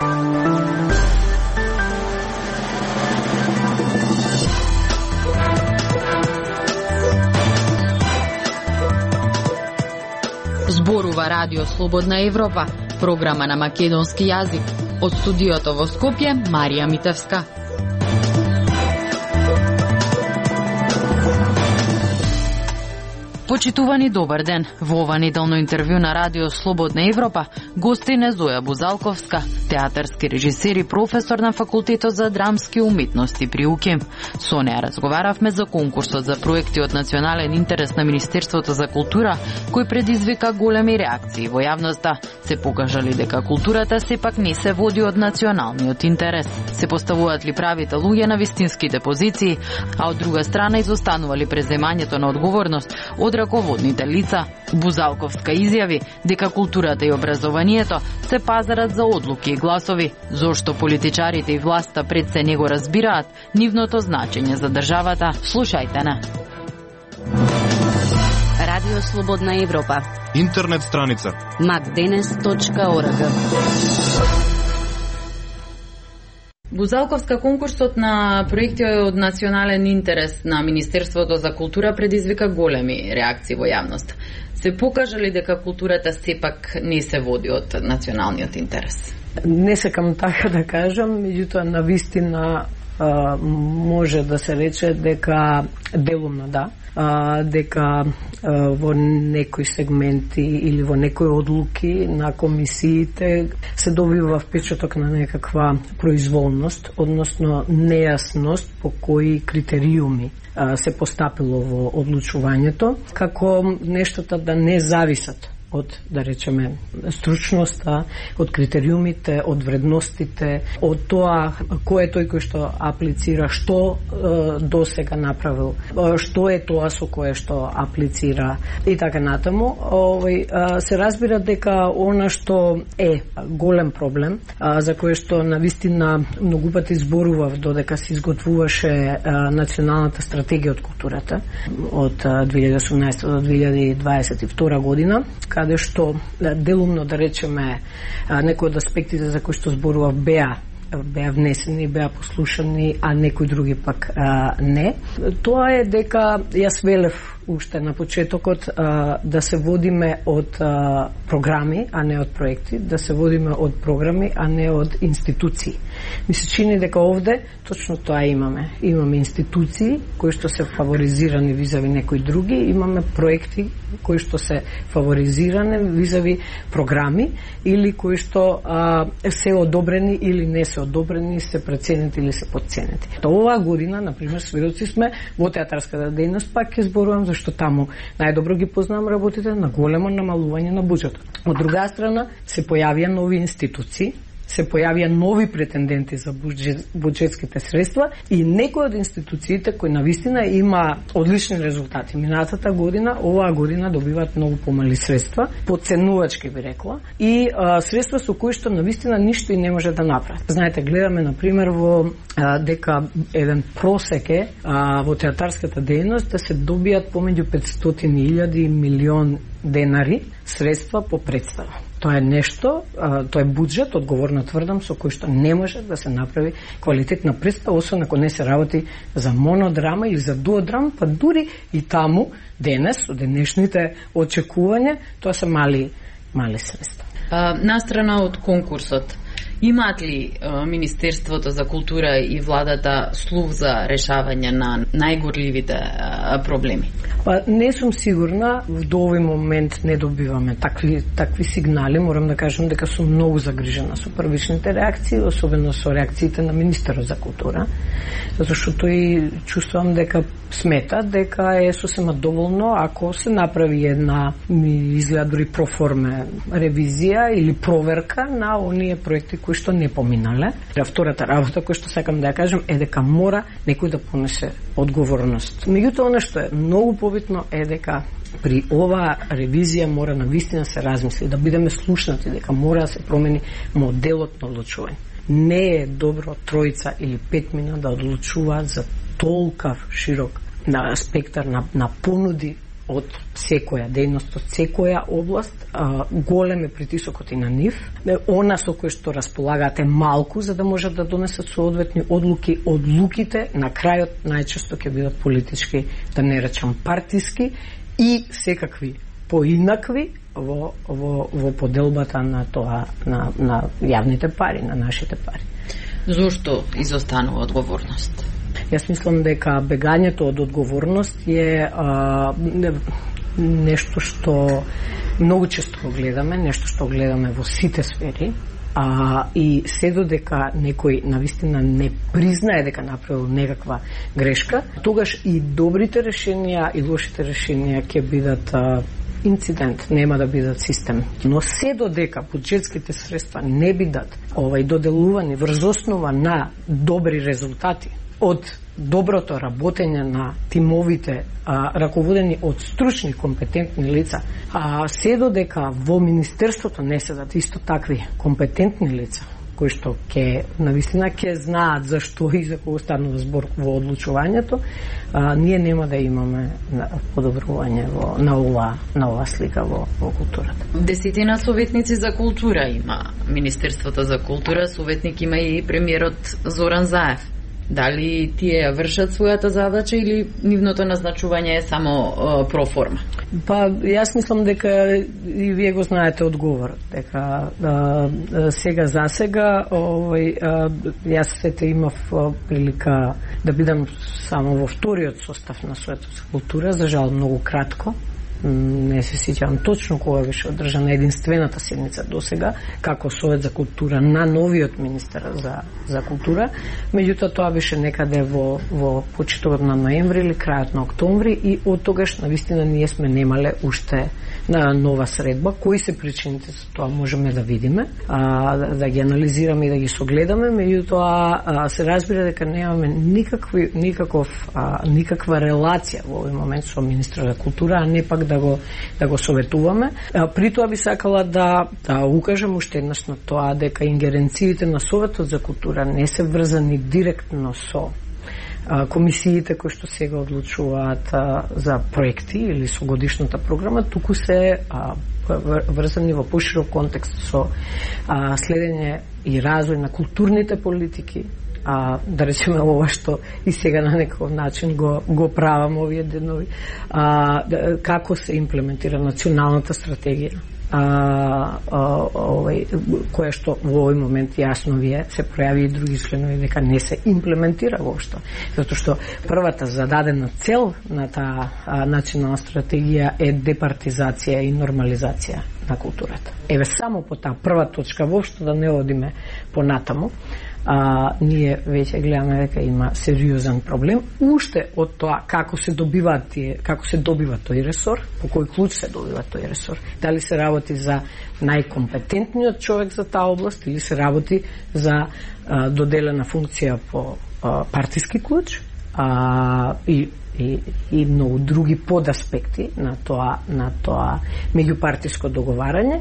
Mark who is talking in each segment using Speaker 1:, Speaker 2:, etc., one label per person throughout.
Speaker 1: Зборува Радио Слободна Европа, програма на македонски јазик. Од студиото во Скопје, Марија Митевска. Почитувани, добар ден. Во ова неделно интервју на Радио Слободна Европа, гостин е Зоја Бузалковска, театарски режисер и професор на Факултетот за драмски уметности при УКЕМ. Со неа разговаравме за конкурсот за проекти од национален интерес на Министерството за култура, кој предизвика големи реакции во јавноста. Се покажали дека културата сепак не се води од националниот интерес. Се поставуваат ли правите луѓе на вистинските позиции, а од друга страна изостанували преземањето на одговорност од раководните лица. Бузалковска изјави дека културата и образованието се пазарат за одлуки и гласови, зошто политичарите и власта пред се не го разбираат нивното значење за државата. Слушајте на Радио Слободна Европа.
Speaker 2: Интернет страница
Speaker 1: macdenes.org. Бузалковска, конкурсот на проекти од национален интерес на Министерството за култура предизвика големи реакции во јавност. Се покажали дека културата сепак не се води од националниот интерес?
Speaker 3: Не секам така да кажам, меѓутоа навистина може да се рече дека делумно да, дека во некои сегменти или во некои одлуки на комисиите се добива впечаток на некаква произволност, односно нејасност по кои критериуми се постапило во одлучувањето, како нештата да не зависат од, да речеме, стручноста, од критериумите, од вредностите, од тоа кој е тој кој што аплицира, што досега направил, што е тоа со кое што аплицира и така натаму. Се разбира дека она што е голем проблем, за кој што навистина многу пати зборував додека се изготвуваше националната стратегија од културата од 2018 до 2022 година, каде што делумно, да речеме, некои од аспектите за кои што зборува беа внесени, беа послушани, а некои други пак не. Тоа е дека јас велев уште на почетокот да се водиме од програми, а не од проекти, да се водиме од програми, а не од институции. Ми се чини дека овде точно тоа имаме. Имаме институции кои што се фаворизирани визави некои други, имаме проекти кои што се фаворизирани визави програми или кои што се одобрени или не се одобрени, се преценети или се подценети. Оваа година, например, сведоци сме во театарската дејност, пак ќе зборувам што таму најдобро ги познавам работите на големо намалување на буџетот. Од друга страна се појавија нови институции, се појавија нови претенденти за буџетските средства и некои од институциите кои навистина има одлични резултати. Минатата година, оваа година добиваат многу помали средства, подценувачки би рекла, и средства со кои што навистина ништо и не може да направат. Знаете, гледаме например во дека еден просек е во театарската дејност да се добијат помеѓу 500.000 и милион денари средства по представа. Тоа е нешто, тоа е буџет, одговорно тврдам, со кој што не може да се направи квалитетна представа, освен ако не се работи за монодрама или за дуодрама, па дури и таму денес, со денешните очекувања, тоа се мали средства.
Speaker 1: Настрана од конкурсот, имаат ли Министерството за култура и владата слух за решавање на најгорливите проблеми?
Speaker 3: Па не сум сигурна, до овој момент не добиваме такви сигнали. Морам да кажам дека сум многу загрижена со првичните реакции, особено со реакциите на Министерот за култура, зашто и чувствувам дека смета дека е сосема доволно ако се направи една, ми изгледа дури проформе ревизија или проверка на оние проекти кои што не поминале. Втората работа која што сакам да ја кажем е дека мора некој да понесе одговорност. Меѓутоа, она што е многу побитно е дека при оваа ревизија мора навистина се размисли, да бидеме слушнати, дека мора да се промени моделот на одлучување. Не е добро тројца или петмина да одлучуваат за толкав широк спектар на понуди од секоја дејност, од секоја област, голем е притисокот и на нив. Она со кој што располагаат е малку за да можат да донесат соодветни одлуки. Одлуките на крајот најчесто ќе бидат политички, да не речам партиски и секакви поинакви во поделбата на тоа на јавните пари, на нашите пари.
Speaker 1: Зошто изостанува одговорност?
Speaker 3: Јас мислам дека бегањето од одговорност е нешто што многу често го гледаме, нешто што гледаме во сите сфери, и се додека некој навистина не признае дека направил некаква грешка, тогаш и добрите решенија и лошите решенија ќе бидат инцидент, нема да бидат систем. Но се додека буџетските средства не бидат доделувани врз основа на добри резултати од доброто работење на тимовите раководени од стручни компетентни лица, се додека во министерството не седат исто такви компетентни лица кои што навистина ќе знаат зашто и за кого станува збор во одлучувањето, ние нема да имаме подобрување на ова слика во културата.
Speaker 1: Десетина советници за култура има Министерството за култура, советник има и премиерот Зоран Заев. Дали тие вршат својата задача или нивното назначување е само проформа?
Speaker 3: Јас мислам дека и вие го знаете одговорот, дека сега за сега јас сете имав прилика да бидам само во вториот состав на Советот за култура, за жал многу кратко. Не се сеќавам точно кога беше одржана единствената седница до сега како Совет за култура на новиот министер за култура. Меѓутоа тоа беше некаде во почетокот на ноември или крајот на октомври и од тогаш навистина ние сме немале уште на нова средба. Кои се причините за тоа можеме да видиме, да ги анализираме и да ги согледаме, меѓутоа се разбира дека немаме никаква релација во овој момент со министерот за култура, а не пак да го советуваме. При тоа би сакала да укажам уште еднаш на тоа дека ингеренциите на Советот за култура не се врзани директно со комисиите кои што сега одлучуваат за проекти или со годишната програма, туку се врзани во поширок контекст со следење и развој на културните политики, да речеме ова што и сега на некој начин го правам овие денови, како се имплементира националната стратегија, која што во овој момент јасно вие се пројави и други членови дека не се имплементира воопшто, затоа што првата зададена цел на таа национална стратегија е департизација и нормализација на културата. Еве само по таа прва точка, воопшто да не одиме понатаму, ние веќе гледаме дека има сериозен проблем уште од тоа како се добива тој ресор, по кој клуч се добива тој ресор. Дали се работи за најкомпетентниот човек за таа област или се работи за доделена функција по партиски клуч, и многу други подаспекти на тоа меѓупартиско договарање.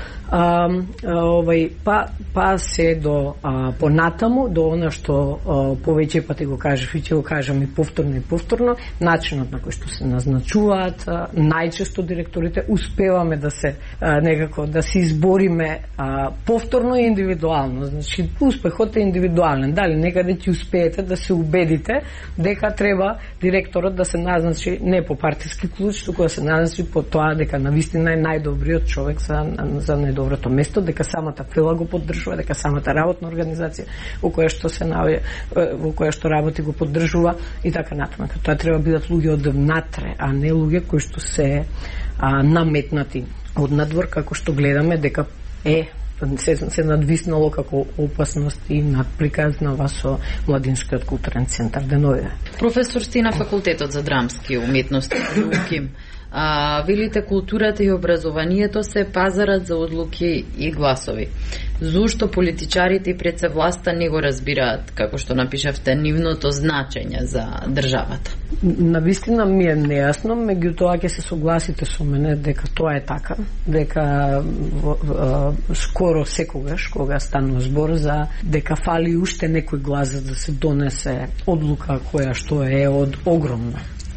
Speaker 3: Па се до понатаму, до она што повеќе пати го кажав и ќе го кажам и повторно, начинот на кој што се назначуваат најчесто директорите, успеваме да се некако да се избориме повторно и индивидуално. Значи успехот е индивидуален. Дали некаде ќе успеете да се убедите дека треба директорот да се назначи не по партиски клуч, туку да се назначи по тоа дека навистина е најдобриот човек за доброто место, дека самата фила го поддржува, дека самата работна организација во која што се наоѓа, во која што работи го поддржува и така натаму. Тоа треба бидат луѓе од внатре, а не луѓе кои што се наметнати од надвор, како што гледаме дека се надвиснало како опасност и надприказнава со Младинскиот културен центар деновиве.
Speaker 1: Професор сте на Факултетот за драмски уметности при УКИМ. Велите културата и образованието се пазарат за одлуки и гласови. Зошто политичарите и пред се власта не го разбираат, како што напишавте, нивното значење за државата?
Speaker 3: Навистина ми е нејасно, меѓутоа ќе се согласите со мене дека тоа е така, дека скоро секогаш кога станува збор за дека фали уште некој глас за да се донесе одлука која што е од огромна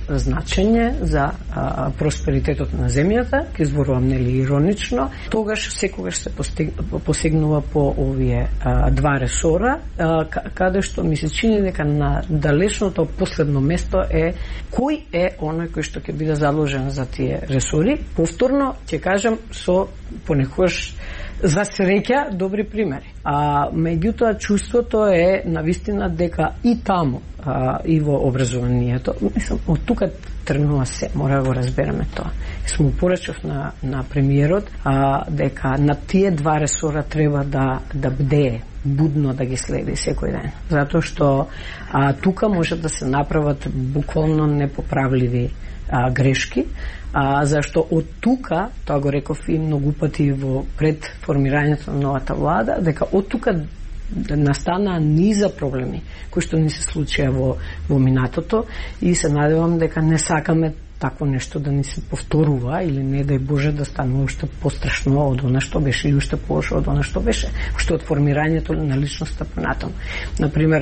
Speaker 3: значење за просперитетот на земјата, ќе зборувам нели иронично, тогаш секогаш се посегнува по овие два ресора, каде што ми се чини дека на далечното последно место е кој е оној кој што ќе биде заложен за тие ресори. Повторно ќе кажам со понекогаш за среќа добри примери. Меѓутоа чувството е навистина дека и таму и во образованието, мислам, од тука тргнува се, мора да го разбереме тоа. Смо порачав на премиерот дека на тие два ресора треба да бдее, будно да ги следи секој ден. Затоа што тука може да се направат буквално непоправливи грешки, зашто од тука, тоа го реков и многу пати во пред формирањето на новата влада, дека од тука настанаа низа проблеми кои што ни се случија во минатото и се надевам дека не сакаме такво нешто да ни се повторува или не дај Боже да станува уште пострашно од она што беше и уште полошо од она што беше, уште од формирањето на личноста понатаму. Например,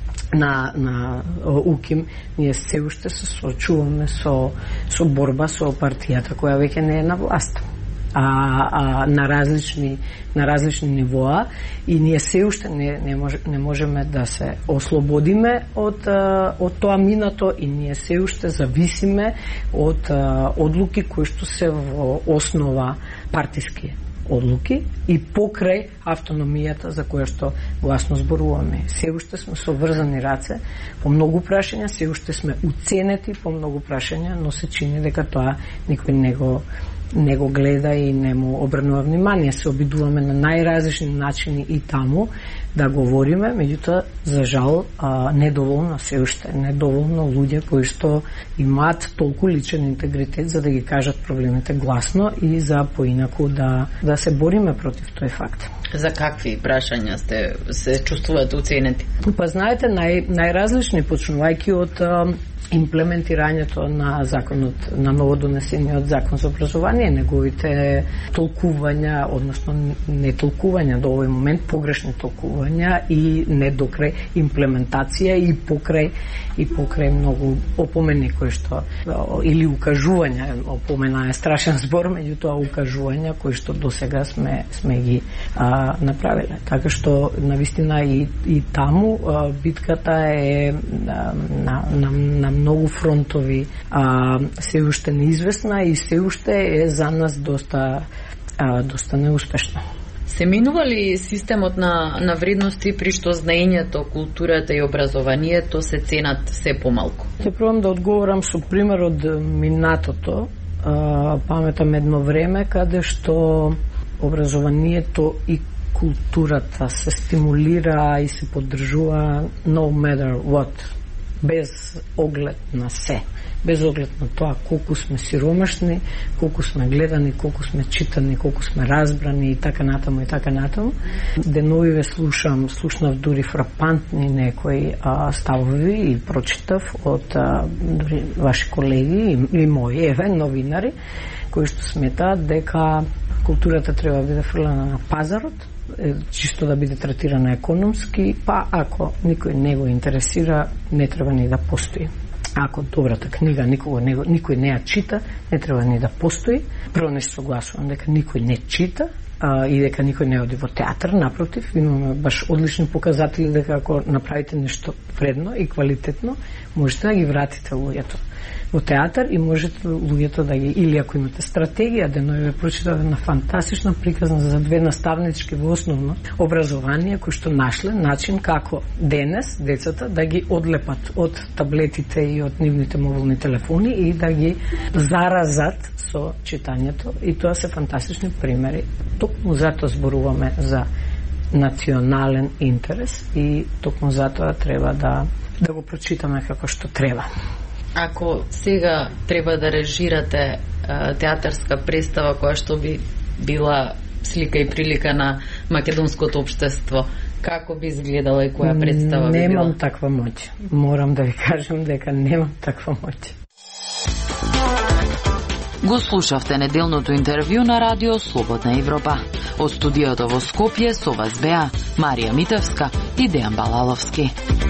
Speaker 3: на УКИМ ние се уште се соочуваме со борба со партијата која веќе не е на власт. На различни нивоа и ние се уште не можеме да се ослободиме од тоа минато и ние се уште зависиме од одлуки кои што се во основа партиски одлуки и покрај автономијата за која што гласно зборуваме. Се уште сме со врзани раце по многу прашања, се уште сме уценети по многу прашања, но се чини дека тоа никој не го гледа и не му обрнува внимание. Се обидуваме на најразлични начини и таму да говориме, меѓутоа за жал недоволно се уште, недоволно луѓе кои што имаат толку личен интегритет за да ги кажат проблемите гласно и за поинаку да се бориме против тој факт.
Speaker 1: За какви прашања се чувствувате уценети?
Speaker 3: Па знаете, најразлични, почнувајќи од имплементирањето на законот, на новодонесениот закон за образование, неговите толкувања, односно не толкувања до овој момент, погрешни толкувања и не докрај имплементација и покрај многу опомени кои што или укажувања, опомена е страшен збор, меѓутоа укажувања кои што досега сме ги направиле. Така што навистина и таму битката е на многу фронтови се уште неизвестна и се уште е за нас доста неуспешна.
Speaker 1: Се минува ли системот на вредности при што знаењето, културата и образованието се ценат се помалку?
Speaker 3: Ќе пробам да одговорам со пример од минатото. Паметам едно време каде што образованието и културата се стимулира и се поддржува no matter what, без оглед на се, без оглед на тоа колку сме сиромашни, колку сме гледани, колку сме читани, колку сме разбрани и така натаму и така натаму. Деновиве слушнав дури фрапантни некои ставови и прочитав од дури ваши колеги и мои новинари кои што сметаат дека културата треба да биде фрлена на пазарот, чисто да биде третирана економски, па ако никој не го интересира, не треба ни да постои. Ако добрата книга никој не ја чита, не треба ни да постои. Прво не се согласувам дека никој не чита и дека никој не оди во театар, напротив, имаме баш одлични показатели дека ако направите нешто вредно и квалитетно, можете да ги вратите луѓето во театар и можете луѓето да ги, или ако имате стратегија, деновиве прочитав една фантастична приказна за две наставнички во основно образование кои што нашле начин како денес децата да ги одлепат од таблетите и од нивните мобилни телефони и да ги заразат со читањето, и тоа се фантастични примери. Токму затоа зборуваме за национален интерес и токму затоа треба да го прочитаме како што треба.
Speaker 1: Ако сега треба да режирате театарска представа која што би била слика и прилика на македонското општество, како би изгледала и која представа би била?
Speaker 3: Немам таква моќ. Морам да ви кажам дека немам таква моќ.
Speaker 1: Го слушавте неделното интервју на Радио Слободна Европа. Од студиото во Скопје со вас беа Марија Митевска и Дејан Балаловски.